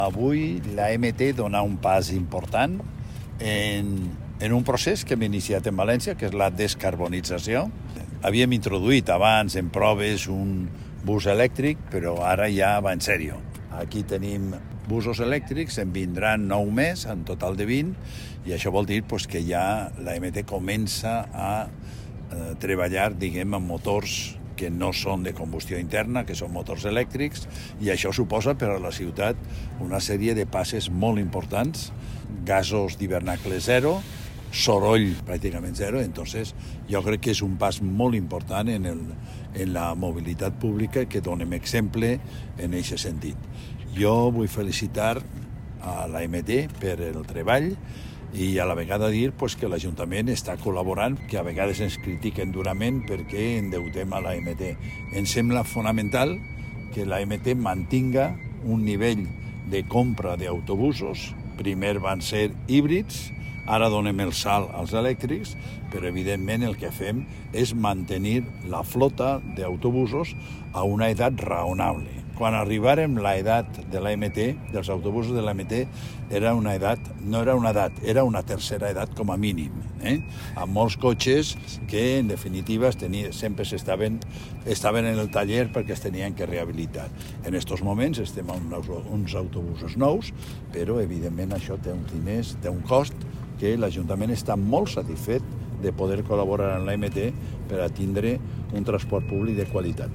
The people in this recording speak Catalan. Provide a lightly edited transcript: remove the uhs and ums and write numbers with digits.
Avui l'AMT dona un pas important en un procés que hem iniciat en València, que és la descarbonització. Havíem introduït abans en proves un bus elèctric, però ara ja va en sèrio. Aquí tenim busos elèctrics, en vindran 9 més, en total de 20, i això vol dir que ja l'AMT comença a treballar, diguem, amb motors que no són de combustió interna, que són motors elèctrics, i això suposa per a la ciutat una sèrie de passes molt importants, gasos d'hivernacle zero, soroll pràcticament zero. Entonces jo crec que és un pas molt important en la mobilitat pública, que donem exemple en aquest sentit. Jo vull felicitar a l'AMT per el treball i a la vegada dir que l'Ajuntament està col·laborant, que a vegades ens critiquen durament perquè endeutem a l'AMT. Ens sembla fonamental que l'AMT mantinga un nivell de compra d'autobusos. Primer van ser híbrids, ara donem el salt als elèctrics, però evidentment el que fem és mantenir la flota d'autobusos a una edat raonable. Quan arribàrem l'edat de l'AMT, dels autobusos de l'AMT, no era una edat, era una tercera edat com a mínim. Amb molts cotxes que, en definitiva, sempre estaven en el taller perquè es tenien que rehabilitar. En aquests moments estem amb uns autobusos nous, però, evidentment, això té uns diners, té un cost, que l'Ajuntament està molt satisfet de poder col·laborar amb l'AMT per a tindre un transport públic de qualitat.